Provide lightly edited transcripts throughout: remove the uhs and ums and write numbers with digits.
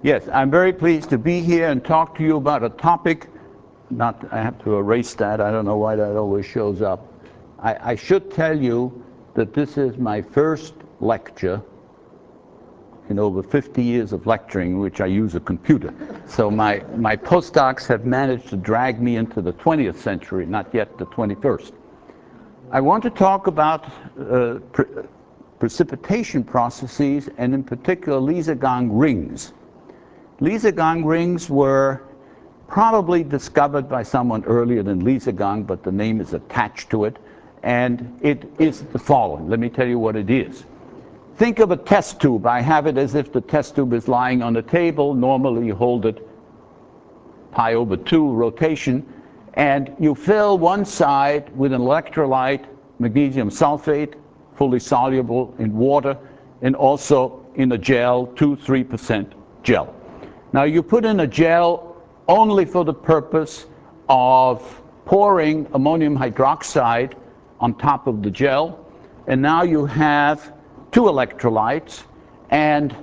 Yes, I'm very pleased to be here and talk to you about a topic. I have to erase that. I don't know why that always shows up. I should tell you that this is my first lecture in over 50 years of lecturing in which I use a computer. So my postdocs have managed to drag me into the 20th century, not yet the 21st. I want to talk about precipitation processes, and in particular Liesegang rings. Liesegang rings were probably discovered by someone earlier than Liesegang, but the name is attached to it, and it is the following. Let me tell you what it is. Think of a test tube. I have it as if the test tube is lying on a table. Normally you hold it pi/2 rotation, and you fill one side with an electrolyte, magnesium sulfate, fully soluble in water, and also in a gel, 2–3% gel. Now you put in a gel only for the purpose of pouring ammonium hydroxide on top of the gel, and now you have two electrolytes, and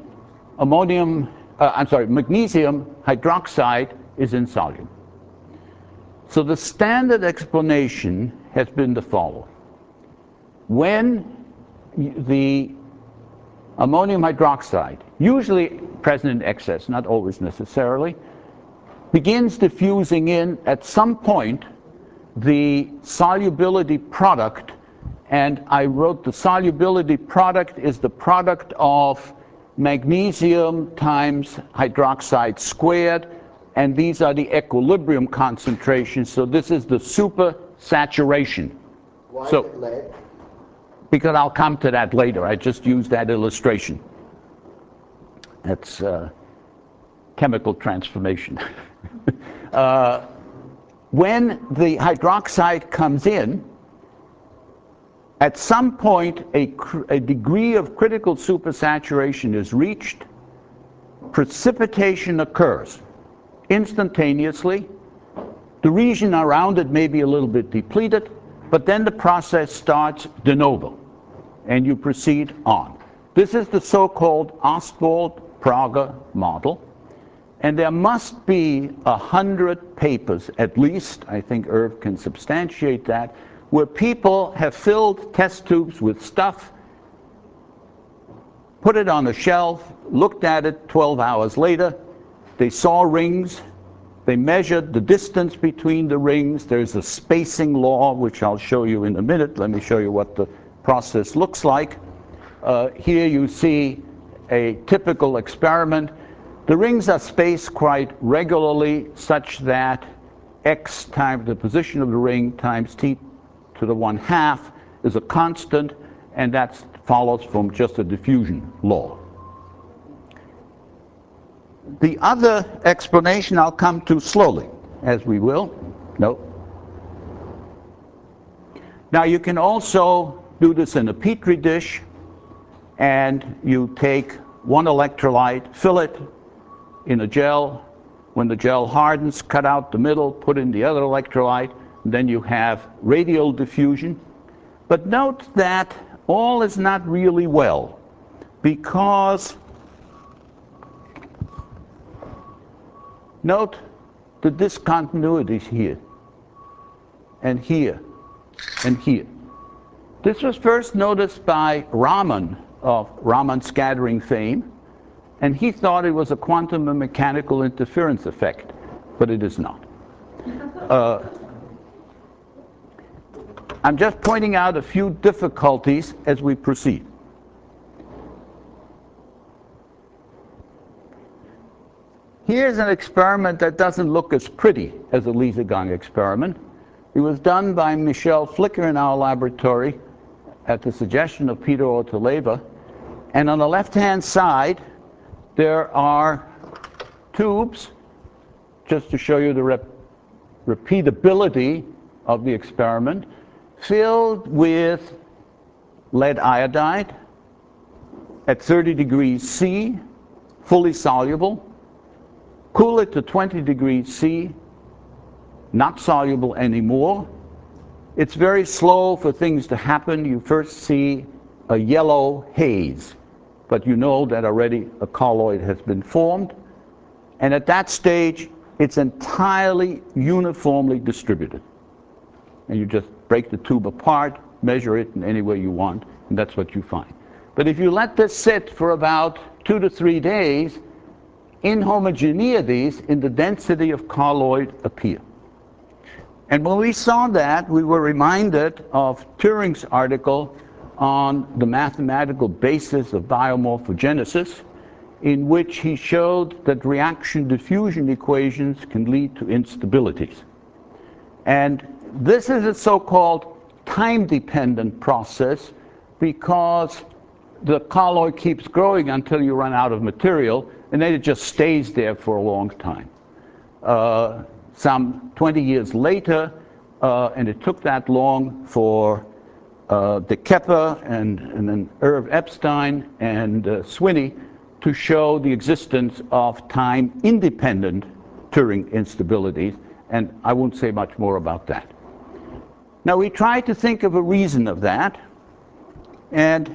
magnesium hydroxide is insoluble. So the standard explanation has been the following. When the ammonium hydroxide, usually present in excess, not always necessarily, begins diffusing in, at some point, the solubility product, and I wrote the solubility product is the product of magnesium times hydroxide squared, and these are the equilibrium concentrations, so this is the super saturation. Why is it lead? Because I'll come to that later. I just used that illustration. That's chemical transformation. When the hydroxide comes in, at some point a degree of critical supersaturation is reached, precipitation occurs instantaneously. The region around it may be a little bit depleted, but then the process starts de novo, and you proceed on. This is the so-called Ostwald-Prager model, and there must be 100 papers at least, I think Irv can substantiate that, where people have filled test tubes with stuff, put it on a shelf, looked at it 12 hours later, they saw rings, they measured the distance between the rings. There's a spacing law, which I'll show you in a minute. Let me show you what the process looks like. Here you see a typical experiment. The rings are spaced quite regularly, such that x times the position of the ring times t to the 1/2 is a constant, and that follows from just a diffusion law. The other explanation I'll come to slowly, as we will. No. Now you can also do this in a Petri dish, and you take one electrolyte, fill it in a gel. When the gel hardens, cut out the middle, put in the other electrolyte, and then you have radial diffusion. But note that all is not really well, because note the discontinuities here, and here, and here. This was first noticed by Raman of Raman scattering fame, and he thought it was a quantum and mechanical interference effect, but it is not. I'm just pointing out a few difficulties as we proceed. Here's an experiment that doesn't look as pretty as a Liesegang experiment. It was done by Michel Flicker in our laboratory at the suggestion of Peter Ortoleva. And on the left-hand side, there are tubes, just to show you the repeatability of the experiment, filled with lead iodide at 30 degrees C, fully soluble. Cool it to 20 degrees C, not soluble anymore. It's very slow for things to happen. You first see a yellow haze, but you know that already a colloid has been formed. And at that stage, it's entirely uniformly distributed. And you just break the tube apart, measure it in any way you want, and that's what you find. But if you let this sit for about 2 to 3 days, inhomogeneities in the density of colloid appear. And when we saw that, we were reminded of Turing's article on the mathematical basis of biomorphogenesis, in which he showed that reaction diffusion equations can lead to instabilities. And this is a so-called time-dependent process because the colloid keeps growing until you run out of material, and then it just stays there for a long time. Some 20 years later, and it took that long for de Kepper and then Irv Epstein and Swinney to show the existence of time-independent Turing instabilities, and I won't say much more about that. Now, we tried to think of a reason of that, and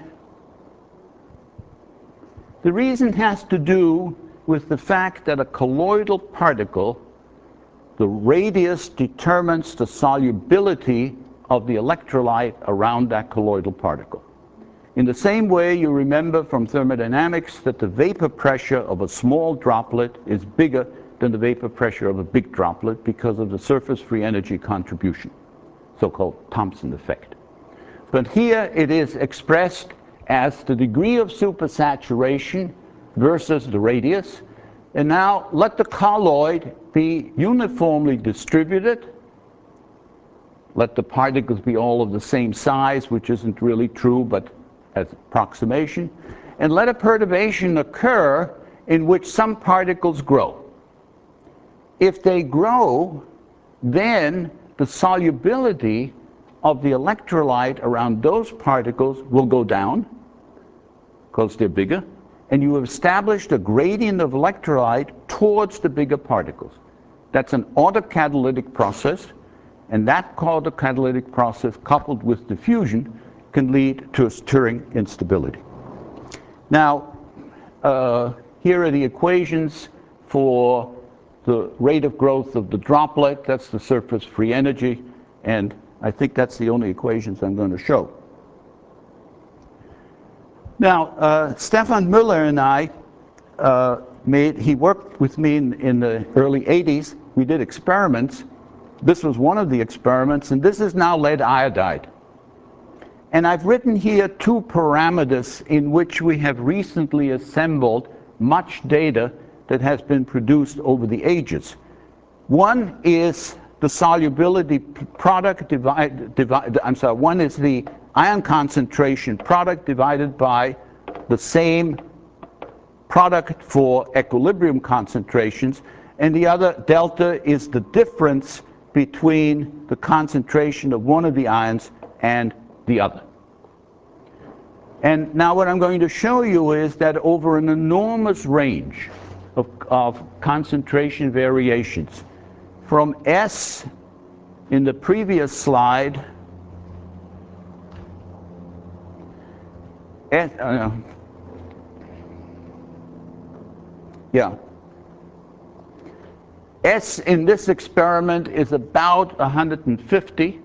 the reason has to do with the fact that a colloidal particle, the radius determines the solubility of the electrolyte around that colloidal particle. In the same way, you remember from thermodynamics that the vapor pressure of a small droplet is bigger than the vapor pressure of a big droplet because of the surface free energy contribution, so-called Thomson effect. But here it is expressed as the degree of supersaturation versus the radius. And now let the colloid be uniformly distributed. Let the particles be all of the same size, which isn't really true, but as approximation. And let a perturbation occur in which some particles grow. If they grow, then the solubility of the electrolyte around those particles will go down because they're bigger, and you have established a gradient of electrolyte towards the bigger particles. That's an autocatalytic process, and that autocatalytic process coupled with diffusion can lead to a Turing instability. Now, here are the equations for the rate of growth of the droplet. That's the surface free energy, and I think that's the only equations I'm going to show. Now, Stefan Müller and I he worked with me in the early 80s. We did experiments. This was one of the experiments, and this is now lead iodide. And I've written here 2 parameters in which we have recently assembled much data that has been produced over the ages. One is the solubility product one is the ion concentration product divided by the same product for equilibrium concentrations, and the other delta is the difference between the concentration of one of the ions and the other. And now what I'm going to show you is that over an enormous range of concentration variations, from S in the previous slide, S in this experiment is about 150,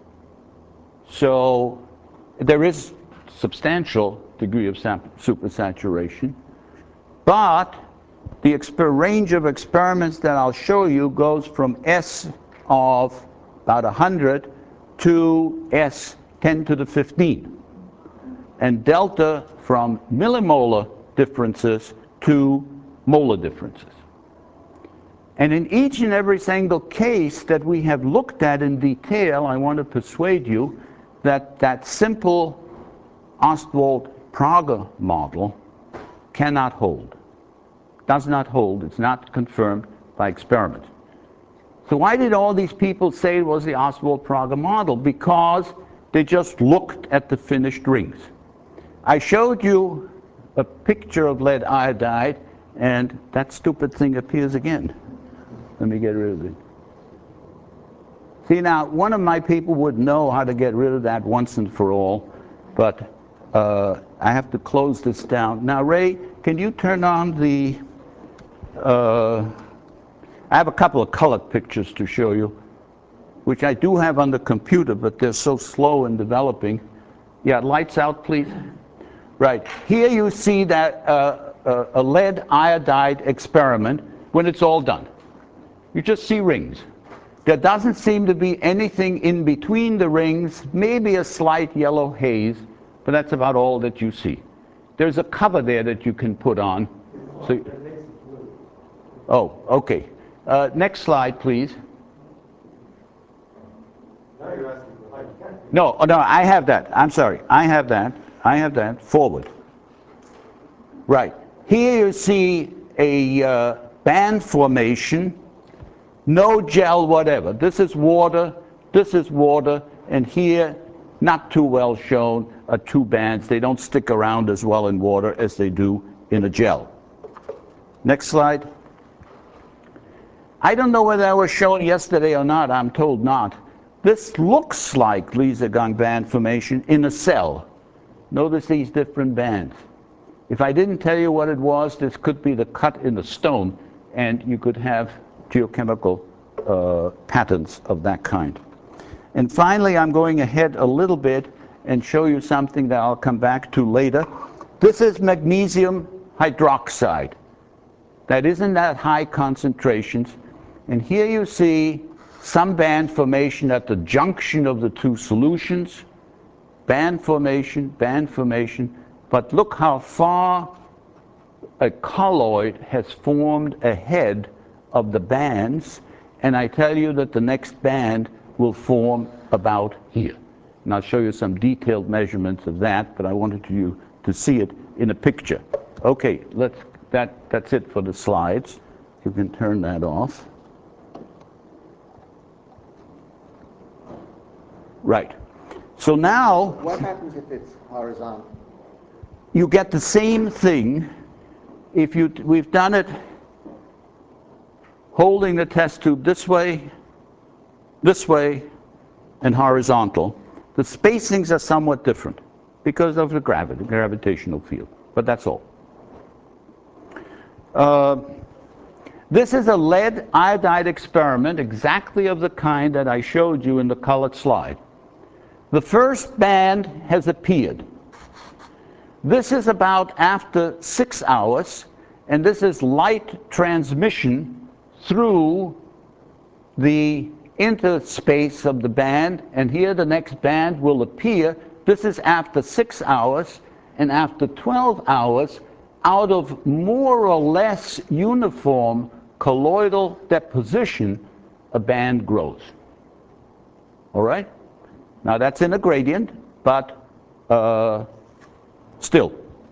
so there is substantial degree of supersaturation, but the range of experiments that I'll show you goes from S of about 100 to S 10 to the 15, and delta from millimolar differences to molar differences. And in each and every single case that we have looked at in detail, I want to persuade you that that simple Ostwald-Prager model cannot hold. Does not hold. It's not confirmed by experiment. So why did all these people say it was the Ostwald-Prager model? Because they just looked at the finished rings. I showed you a picture of lead iodide, and that stupid thing appears again. Let me get rid of it. See, now, one of my people would know how to get rid of that once and for all, but I have to close this down. Now, Ray, can you turn on the I have a couple of colored pictures to show you, which I do have on the computer, but they're so slow in developing. Yeah, lights out, please. Right. Here you see that a lead iodide experiment when it's all done. You just see rings. There doesn't seem to be anything in between the rings, maybe a slight yellow haze, but that's about all that you see. There's a cover there that you can put on. So, oh, okay. Next slide, please. No, I have that. I'm sorry. I have that. I have that. Forward. Right. Here you see a band formation, no gel whatever. This is water, and here, not too well shown, are two bands. They don't stick around as well in water as they do in a gel. Next slide. I don't know whether that was shown yesterday or not. I'm told not. This looks like Liesegang band formation in a cell. Notice these different bands. If I didn't tell you what it was, this could be the cut in the stone, and you could have geochemical patterns of that kind. And finally, I'm going ahead a little bit and show you something that I'll come back to later. This is magnesium hydroxide. That isn't at high concentrations. And here you see some band formation at the junction of the two solutions. Band formation, but look how far a colloid has formed ahead of the bands, and I tell you that the next band will form about here. And I'll show you some detailed measurements of that, but I wanted you to see it in a picture. Okay, that's it for the slides. You can turn that off. Right. So now, what happens if it's horizontal? You get the same thing. We've done it holding the test tube this way, and horizontal. The spacings are somewhat different because of the gravitational field, but that's all. This is a lead iodide experiment, exactly of the kind that I showed you in the colored slide. The first band has appeared. This is about after 6 hours, and this is light transmission through the interspace of the band, and here the next band will appear. This is after 6 hours, and after 12 hours, out of more or less uniform colloidal deposition, a band grows. All right? Now that's in a gradient, but still.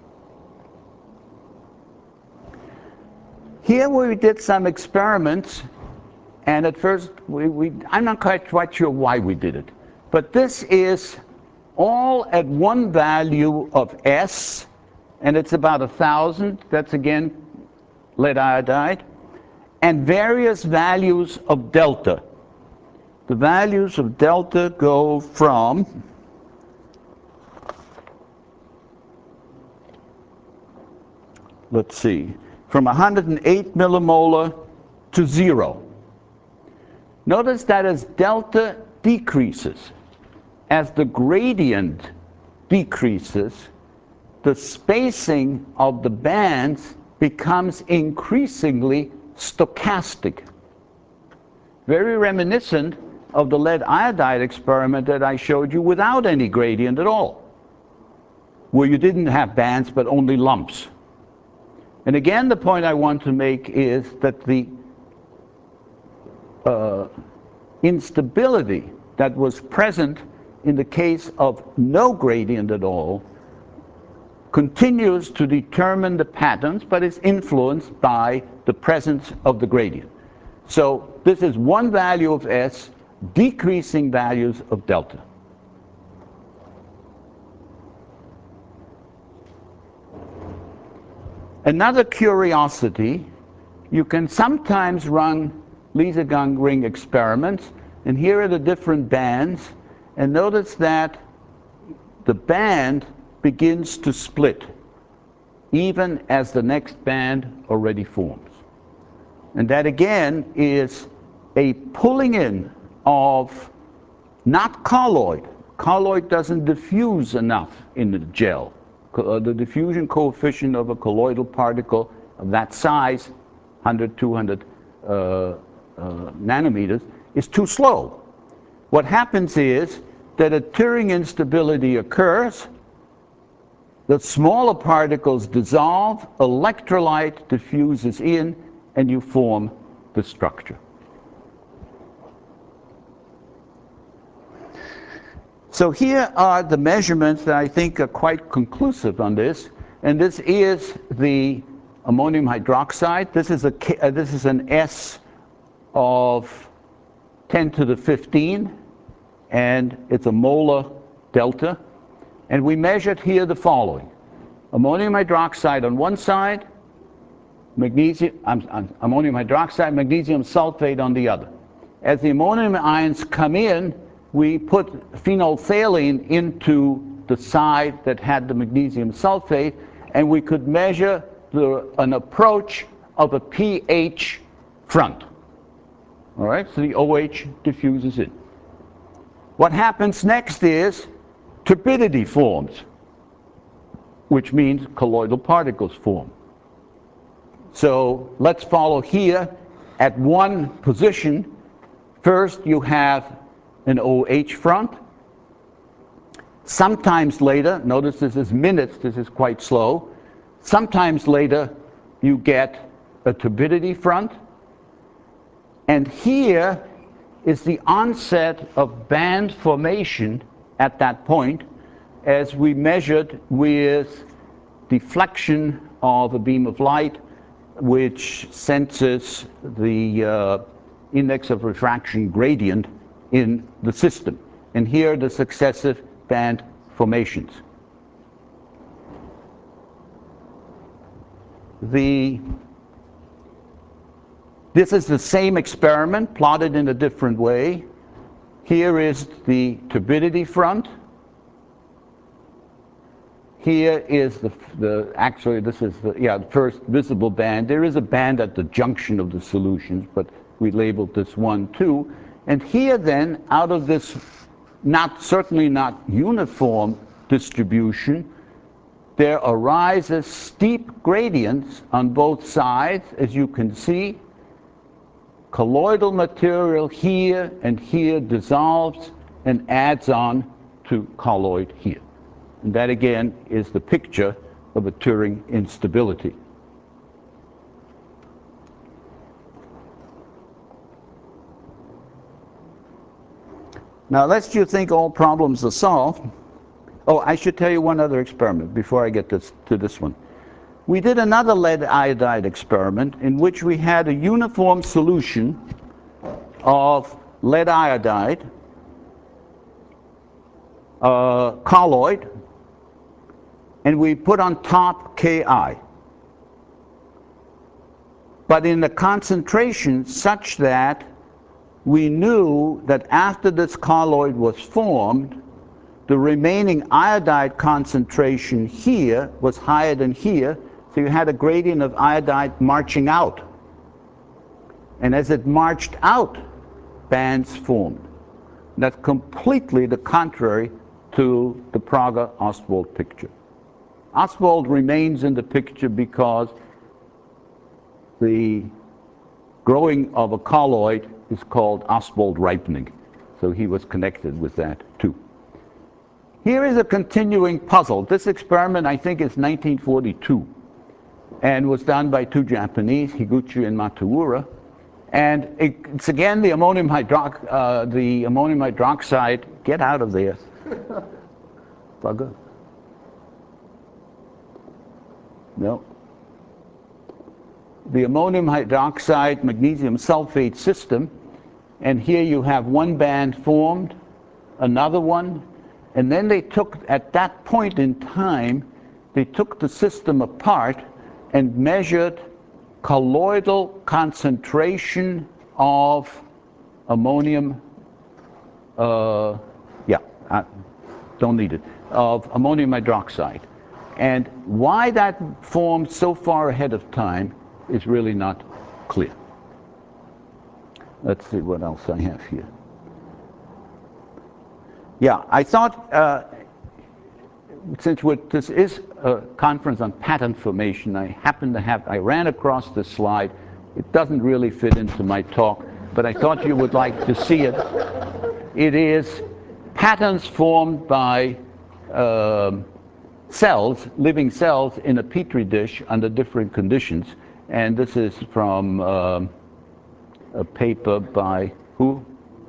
Here we did some experiments, and at first I'm not quite sure why we did it. But this is all at one value of S, and it's about 1,000. That's again lead iodide, and various values of delta. The values of delta go from let's see, from 108 millimolar to 0. Notice that as delta decreases, as the gradient decreases, the spacing of the bands becomes increasingly stochastic. Very reminiscent of the lead iodide experiment that I showed you without any gradient at all, where you didn't have bands but only lumps. And again, the point I want to make is that the instability that was present in the case of no gradient at all continues to determine the patterns, but is influenced by the presence of the gradient. So this is one value of S, decreasing values of delta. Another curiosity, you can sometimes run Liesegang ring experiments, and here are the different bands, and notice that the band begins to split even as the next band already forms. And that again is a pulling in of not colloid. Colloid doesn't diffuse enough in the gel. The diffusion coefficient of a colloidal particle of that size, 100, 200 nanometers, is too slow. What happens is that a Turing instability occurs, the smaller particles dissolve, electrolyte diffuses in, and you form the structure. So here are the measurements that I think are quite conclusive on this, and this is the ammonium hydroxide. This is an S of 10 to the 15, and it's a molar delta. And we measured here the following: ammonium hydroxide on one side, ammonium hydroxide, magnesium sulfate on the other. As the ammonium ions come in, we put phenolphthalein into the side that had the magnesium sulfate, and we could measure an approach of a pH front. All right, so the OH diffuses in. What happens next is turbidity forms, which means colloidal particles form. So let's follow here at one position. First, you have an OH front. Sometimes later, notice this is minutes, this is quite slow. Sometimes later, you get a turbidity front. And here is the onset of band formation at that point, as we measured with deflection of a beam of light, which senses the index of refraction gradient in the system. And here are the successive band formations. This is the same experiment plotted in a different way. Here is the turbidity front. Here is actually this is the first visible band. There is a band at the junction of the solutions, but we labeled this 1, 2. And here then, out of this certainly not uniform distribution, there arises steep gradients on both sides, as you can see. Colloidal material here and here dissolves and adds on to colloid here. And that again is the picture of a Turing instability. Now, lest you think all problems are solved, oh, I should tell you one other experiment before I get to this one. We did another lead iodide experiment in which we had a uniform solution of lead iodide, colloid, and we put on top Ki. But in a concentration such that we knew that after this colloid was formed, the remaining iodide concentration here was higher than here, so you had a gradient of iodide marching out. And as it marched out, bands formed. That's completely the contrary to the Prager-Ostwald picture. Ostwald remains in the picture because the growing of a colloid is called Ostwald ripening. So he was connected with that too. Here is a continuing puzzle. This experiment, I think, is 1942 and was done by two Japanese, Higuchi and Matsuura. And it's again the ammonium hydroxide. Get out of there, bugger. No. The ammonium hydroxide magnesium sulfate system, and here you have one band formed, another one, and then they took, at that point in time, they took the system apart and measured colloidal concentration of ammonium, don't need it, of ammonium hydroxide. And why that formed so far ahead of time is really not clear. Let's see what else I have here. Yeah, I thought, since this is a conference on pattern formation, I ran across this slide. It doesn't really fit into my talk, but I thought you would like to see it. It is patterns formed by cells, living cells in a petri dish under different conditions. And this is from a paper by who?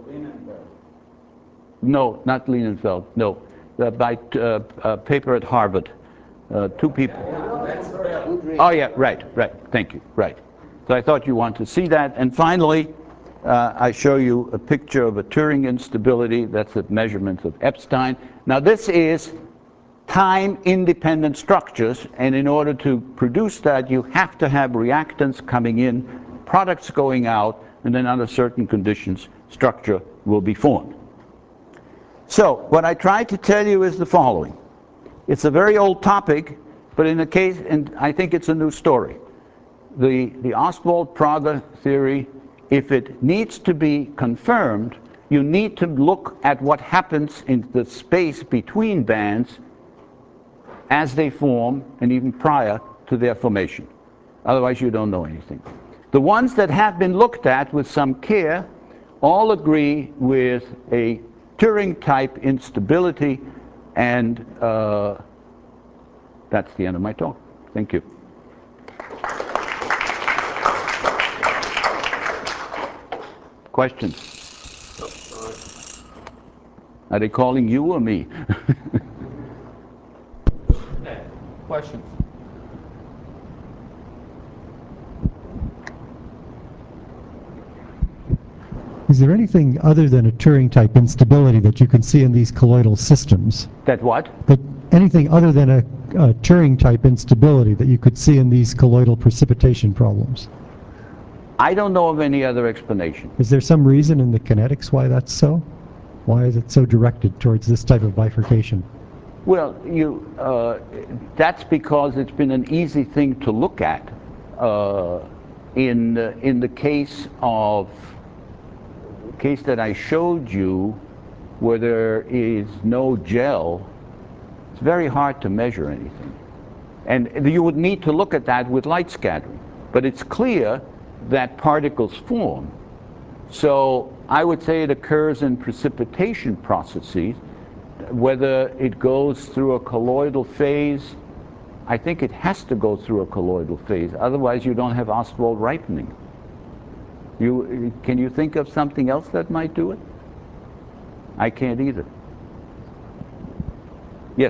No, not Lilienfeld. No, by a paper at Harvard. Two people. Oh yeah, right. Thank you. Right. So I thought you wanted to see that. And finally, I show you a picture of a Turing instability. That's a measurement of Epstein. Now this is time-independent structures, and in order to produce that, you have to have reactants coming in, products going out, and then under certain conditions, structure will be formed. So what I tried to tell you is the following. It's a very old topic, but in the case, and I think it's a new story. The Ostwald-Prager theory, if it needs to be confirmed, you need to look at what happens in the space between bands as they form and even prior to their formation. Otherwise, you don't know anything. The ones that have been looked at with some care all agree with a Turing-type instability, and that's the end of my talk. Thank you. Questions? Are they calling you or me? Questions? Is there anything other than a Turing-type instability that you can see in these colloidal systems? That what? Anything other than a Turing-type instability that you could see in these colloidal precipitation problems? I don't know of any other explanation. Is there some reason in the kinetics why that's so? Why is it so directed towards this type of bifurcation? Well, that's because it's been an easy thing to look at. In the case that I showed you, where there is no gel, it's very hard to measure anything. And you would need to look at that with light scattering. But it's clear that particles form. So I would say it occurs in precipitation processes. Whether it goes through a colloidal phase, I think it has to go through a colloidal phase. Otherwise, you don't have Ostwald ripening. Can you think of something else that might do it? I can't either. Yes?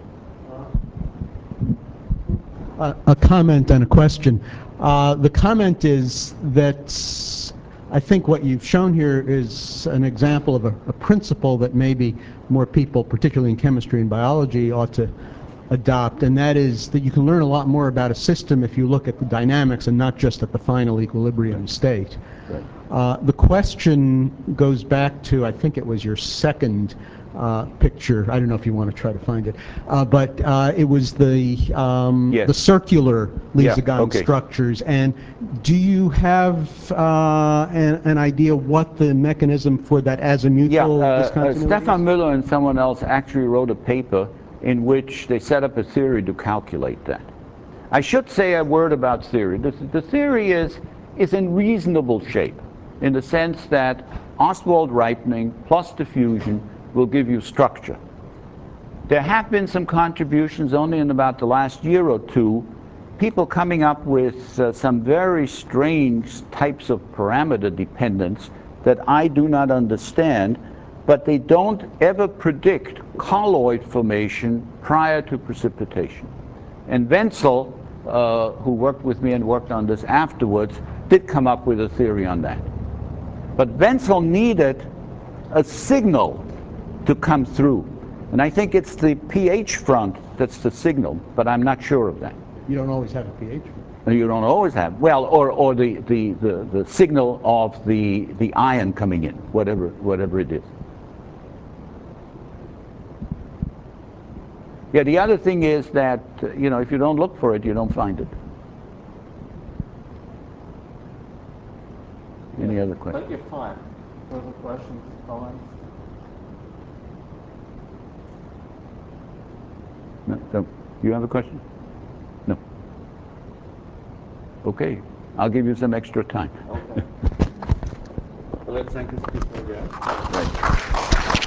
A comment and a question. The comment is that I think what you've shown here is an example of a principle that maybe more people, particularly in chemistry and biology, ought to adopt, and that is that you can learn a lot more about a system if you look at the dynamics and not just at the final equilibrium state. Right. The question goes back to, I think it was your second picture. I don't know if you want to try to find it, but it was the circular Liesegang structures. And do you have an idea what the mechanism for that azimuthal discontinuity? Stefan Müller and someone else actually wrote a paper in which they set up a theory to calculate that. I should say a word about theory. The theory is in reasonable shape, in the sense that Ostwald ripening plus diffusion will give you structure. There have been some contributions only in about the last year or two, people coming up with some very strange types of parameter dependence that I do not understand, but they don't ever predict colloid formation prior to precipitation. And Wenzel, who worked with me and worked on this afterwards, did come up with a theory on that. But Wenzel needed a signal to come through. And I think it's the pH front that's the signal, but I'm not sure of that. You don't always have a pH front. You don't always have, well, or the signal of the ion coming in, whatever it is. Yeah, the other thing is that, if you don't look for it, you don't find it. any other questions? Take your time. Further questions, comments? No, no. You have a question? No. Okay, I'll give you some extra time. Okay. Well, let's thank the speaker again. Right.